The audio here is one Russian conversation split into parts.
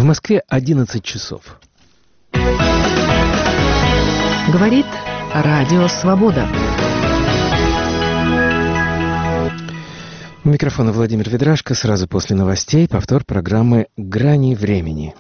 Москве 11 часов. Говорит Радио Свобода. У микрофона Владимир Ведрашко. Сразу после новостей повтор программы «Грани времени».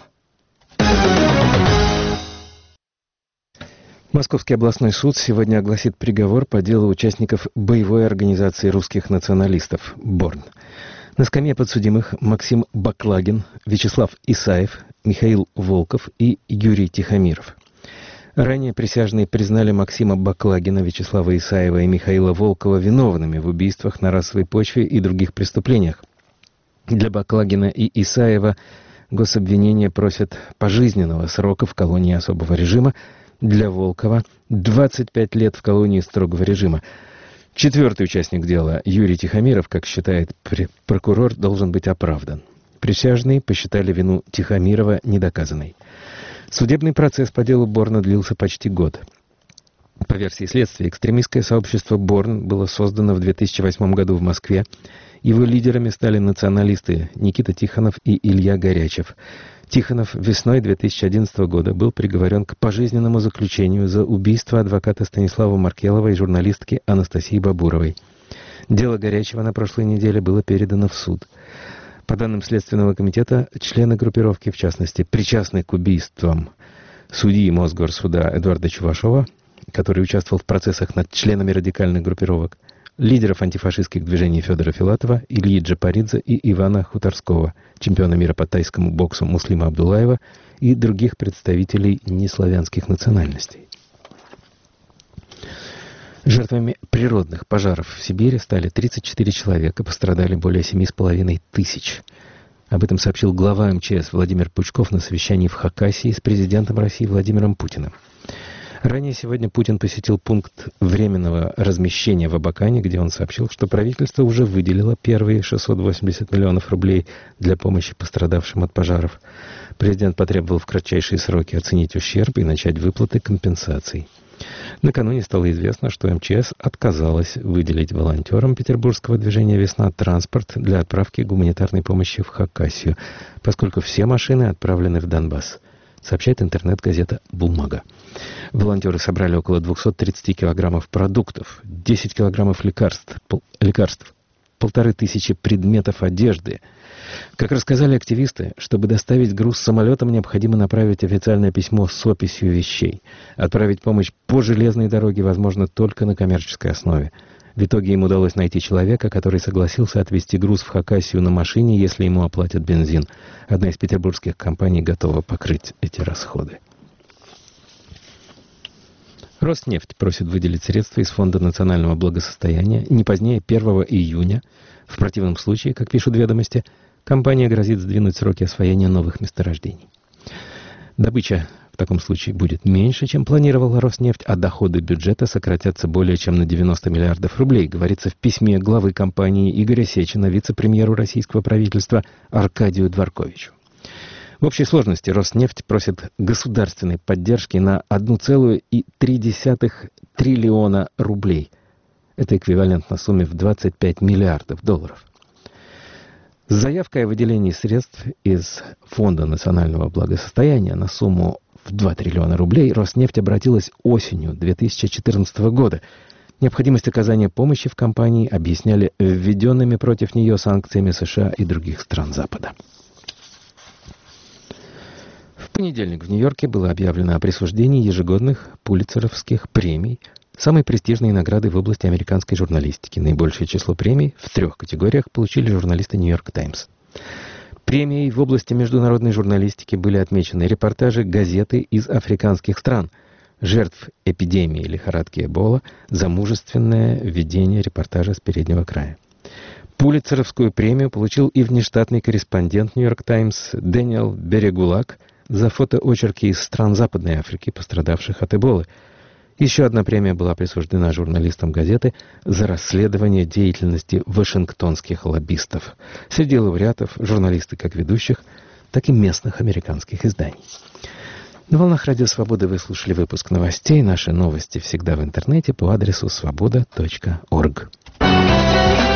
Московский областной суд сегодня огласит приговор по делу участников боевой организации русских националистов «Борн». На скамье подсудимых Максим Баклагин, Вячеслав Исаев, Михаил Волков и Юрий Тихомиров. Ранее присяжные признали Максима Баклагина, Вячеслава Исаева и Михаила Волкова виновными в убийствах на расовой почве и других преступлениях. Для Баклагина и Исаева гособвинение просят пожизненного срока в колонии особого режима, для Волкова 25 лет в колонии строгого режима. Четвертый участник дела, Юрий Тихомиров, как считает прокурор, должен быть оправдан. Присяжные посчитали вину Тихомирова недоказанной. Судебный процесс по делу Борна длился почти год. По версии следствия, экстремистское сообщество Борн было создано в 2008 году в Москве. Его лидерами стали националисты Никита Тихонов и Илья Горячев. Тихонов весной 2011 года был приговорен к пожизненному заключению за убийство адвоката Станислава Маркелова и журналистки Анастасии Бабуровой. Дело Горячева на прошлой неделе было передано в суд. По данным Следственного комитета, члены группировки, в частности, причастны к убийствам судьи Мосгорсуда Эдуарда Чувашова, который участвовал в процессах над членами радикальных группировок, лидеров антифашистских движений Федора Филатова, Ильи Джапаридзе и Ивана Хуторского, чемпиона мира по тайскому боксу Муслима Абдуллаева и других представителей неславянских национальностей. Жертвами природных пожаров в Сибири стали 34 человека, пострадали более 7,5 тысяч. Об этом сообщил глава МЧС Владимир Пучков на совещании в Хакасии с президентом России Владимиром Путиным. Ранее сегодня Путин посетил пункт временного размещения в Абакане, где он сообщил, что правительство уже выделило первые 680 миллионов рублей для помощи пострадавшим от пожаров. Президент потребовал в кратчайшие сроки оценить ущерб и начать выплаты компенсаций. Накануне стало известно, что МЧС отказалась выделить волонтерам петербургского движения «Весна» транспорт для отправки гуманитарной помощи в Хакасию, поскольку все машины отправлены в Донбасс, сообщает интернет-газета «Бумага». Волонтеры собрали около 230 килограммов продуктов, 10 килограммов лекарств, 1500 предметов одежды. Как рассказали активисты, чтобы доставить груз самолетом, необходимо направить официальное письмо с описью вещей. Отправить помощь по железной дороге возможно только на коммерческой основе. В итоге им удалось найти человека, который согласился отвезти груз в Хакасию на машине, если ему оплатят бензин. Одна из петербургских компаний готова покрыть эти расходы. Роснефть просит выделить средства из Фонда национального благосостояния не позднее 1 июня. В противном случае, как пишут «Ведомости», компания грозит сдвинуть сроки освоения новых месторождений. Добыча в таком случае будет меньше, чем планировала Роснефть, а доходы бюджета сократятся более чем на 90 миллиардов рублей, говорится в письме главы компании Игоря Сечина вице-премьеру российского правительства Аркадию Дворковичу. В общей сложности Роснефть просит государственной поддержки на 1,3 триллиона рублей. Это эквивалентно сумме в 25 миллиардов долларов. С заявкой о выделении средств из Фонда национального благосостояния на сумму в 2 триллиона рублей Роснефть обратилась осенью 2014 года. Необходимость оказания помощи в компании объясняли введенными против нее санкциями США и других стран Запада. В понедельник в Нью-Йорке было объявлено о присуждении ежегодных пулитцеровских премий, самой престижной награды в области американской журналистики. Наибольшее число премий в 3 категориях получили журналисты «Нью-Йорк Таймс». Премией в области международной журналистики были отмечены репортажи газеты из африканских стран, жертв эпидемии лихорадки Эбола за мужественное ведение репортажа с переднего края. Пулитцеровскую премию получил и внештатный корреспондент «Нью-Йорк Таймс» Дэниел Берегулак за фотоочерки из стран Западной Африки, пострадавших от Эболы. Еще одна премия была присуждена журналистам газеты за расследование деятельности вашингтонских лоббистов. Среди лауреатов журналисты как ведущих, так и местных американских изданий. На волнах Радио Свобода вы слушали выпуск новостей. Наши новости всегда в интернете по адресу svoboda.org.